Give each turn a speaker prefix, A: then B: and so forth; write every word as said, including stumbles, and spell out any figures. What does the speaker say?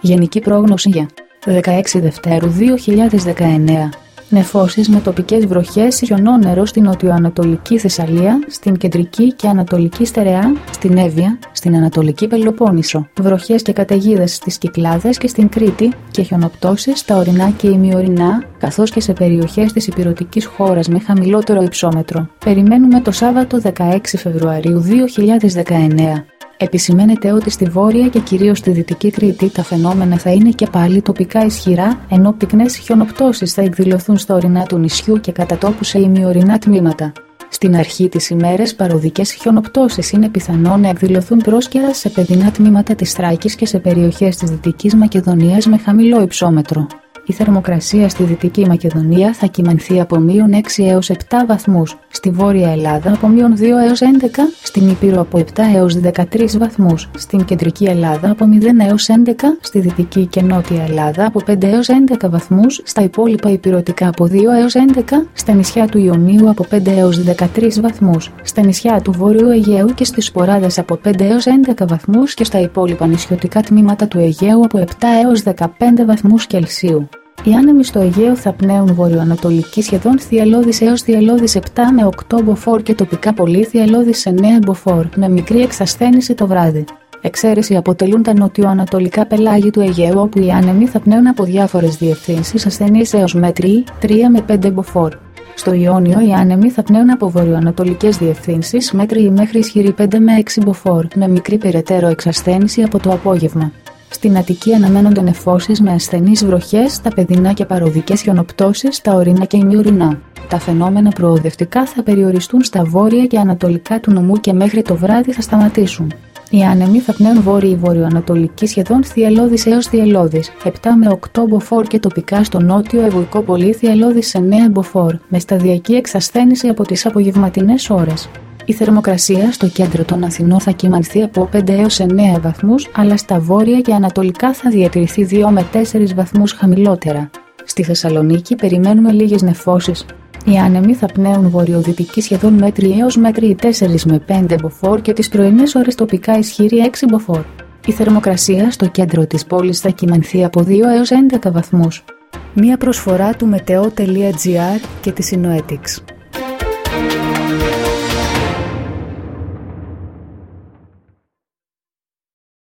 A: Γενική πρόγνωση για δεκαέξι Δευτέρου δύο χιλιάδες δεκαεννέα. Νεφώσεις με τοπικές βροχές, χιονόνερο στην νοτιοανατολική Θεσσαλία, στην κεντρική και ανατολική Στερεά, στην Εύβοια, στην ανατολική Πελοπόννησο. Βροχές και καταιγίδες στις Κυκλάδες και στην Κρήτη και χιονοπτώσεις στα ορεινά και ημιορεινά, καθώς και σε περιοχές της ηπειρωτικής χώρας με χαμηλότερο υψόμετρο. Περιμένουμε το Σάββατο δεκαέξι Φεβρουαρίου δύο χιλιάδες δεκαεννέα. Επισημαίνεται ότι στη Βόρεια και κυρίως στη Δυτική Κρήτη τα φαινόμενα θα είναι και πάλι τοπικά ισχυρά, ενώ πυκνές χιονοπτώσεις θα εκδηλωθούν στα ορεινά του νησιού και κατά τόπου σε ημιορεινά τμήματα. Στην αρχή της ημέρας παροδικές χιονοπτώσεις είναι πιθανό να εκδηλωθούν πρόσκαιρα σε παιδινά τμήματα της Θράκης και σε περιοχές της Δυτικής Μακεδονίας με χαμηλό υψόμετρο. Η θερμοκρασία στη Δυτική Μακεδονία θα κυμανθεί από μείον έξι έως επτά βαθμούς, στη Βόρεια Ελλάδα από μείον δύο έως έντεκα, στην Ήπειρο από επτά έως δεκατρείς βαθμούς, στην Κεντρική Ελλάδα από μηδέν έως έντεκα, στη Δυτική και Νότια Ελλάδα από πέντε έως έντεκα βαθμούς, στα υπόλοιπα ηπειρωτικά από δύο έως έντεκα, στα νησιά του Ιωνίου από πέντε έως δεκατρείς βαθμούς, στα νησιά του Βόρειου Αιγαίου και στις Σποράδες από πέντε έως έντεκα βαθμούς και στα υπόλοιπα νησιωτικά τμήματα του Αιγαίου από επτά έως δεκαπέντε βαθμούς Κελσίου. Οι άνεμοι στο Αιγαίο θα πνέουν βορειοανατολική σχεδόν θυελλώδης έως θυελλώδης επτά με οκτώ μποφόρ και τοπικά πολύ θυελλώδης εννέα μποφόρ, με μικρή εξασθένηση το βράδυ. Εξαίρεση αποτελούν τα νοτιοανατολικά πελάγη του Αιγαίου, όπου οι άνεμοι θα πνέουν από διάφορες διευθύνσεις ασθενείς έως μέτριοι τρία με πέντε μποφόρ. Στο Ιόνιο οι άνεμοι θα πνέουν από βορειοανατολικές διευθύνσεις μέτριοι μέχρι ισχυροί πέντε με έξι μποφόρ, με μικρή περαιτέρω εξασθένηση από το απόγευμα. Στην Αττική αναμένονται νεφώσεις με ασθενείς βροχές, τα παιδινά και παροδικές χιονοπτώσεις, τα ορεινά και ημιορεινά. Τα φαινόμενα προοδευτικά θα περιοριστούν στα βόρεια και ανατολικά του νομού και μέχρι το βράδυ θα σταματήσουν. Οι άνεμοι θα πνέουν βόρειο-βορειοανατολική σχεδόν θυελλώδης έως θυελλώδης, επτά με οκτώ μποφόρ και τοπικά στο νότιο Ευωικό πολύ θυελλώδης εννέα μποφόρ, με σταδιακή εξασθένηση από τις απογευματινές ώρες. Η θερμοκρασία στο κέντρο των Αθηνών θα κυμανθεί από πέντε έως εννέα βαθμούς, αλλά στα βόρεια και ανατολικά θα διατηρηθεί δύο με τέσσερις βαθμούς χαμηλότερα. Στη Θεσσαλονίκη περιμένουμε λίγες νεφώσεις. Οι άνεμοι θα πνέουν βορειοδυτική σχεδόν μέτρη έως μέτρη τέσσερα με πέντε μποφόρ και τις πρωινές ώρες τοπικά ισχυρή έξι μποφόρ. Η θερμοκρασία στο κέντρο της πόλης θα κυμανθεί από δύο έως έντεκα βαθμούς. Μία προσφορά του μετεό τελεία τζι άρ και της Synoetics.